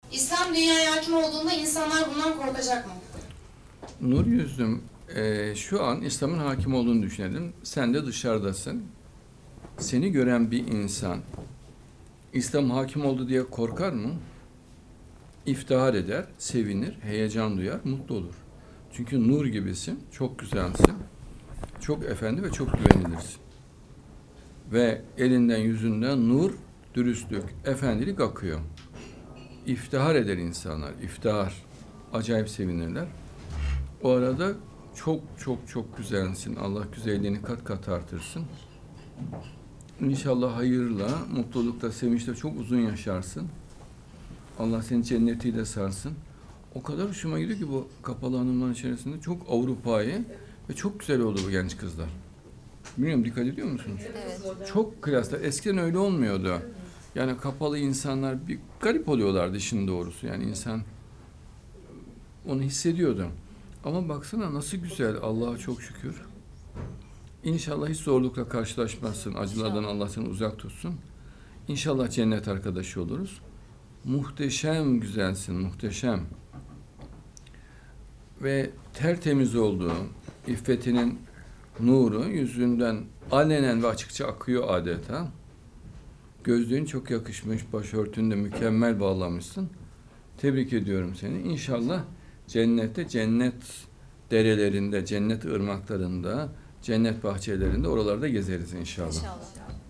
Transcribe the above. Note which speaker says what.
Speaker 1: İslam dünyaya hakim olduğunda insanlar bundan korkacak mı?
Speaker 2: Nur yüzüm, şu an İslam'ın hakim olduğunu düşünelim. Sen de dışarıdasın. Seni gören bir insan İslam hakim oldu diye korkar mı? İftihar eder, sevinir, heyecan duyar, mutlu olur. Çünkü nur gibisin, çok güzelsin, çok efendi ve çok güvenilirsin. Ve elinden yüzünden nur, dürüstlük, efendilik akıyor. İftihar eder insanlar, iftihar. Acayip sevinirler. O arada çok çok çok güzelsin. Allah güzelliğini kat kat artırsın. İnşallah hayırla, mutlulukla, sevinçle çok uzun yaşarsın. Allah seni cennetiyle sarsın. O kadar hoşuma gidiyor ki bu kapalı hanımların içerisinde çok Avrupa'yı ve çok güzel oldu bu genç kızlar. Bilmiyorum, dikkat ediyor musunuz?
Speaker 3: Evet.
Speaker 2: Çok klaslar. Eskiden öyle olmuyordu. Yani kapalı insanlar bir garip oluyorlardı işin doğrusu. Yani insan onu hissediyordu. Ama baksana nasıl güzel. Allah'a çok şükür. İnşallah hiç zorlukla karşılaşmazsın. Acılardan Allah seni uzak tutsun. İnşallah cennet arkadaşı oluruz. Muhteşem güzelsin, muhteşem. Ve tertemiz olduğu, iffetinin nuru yüzünden alenen ve açıkça akıyor adeta. Gözlüğün çok yakışmış, başörtünü de mükemmel bağlamışsın. Tebrik ediyorum seni. İnşallah cennette, cennet derelerinde, cennet ırmaklarında, cennet bahçelerinde oralarda gezeriz inşallah.
Speaker 3: İnşallah.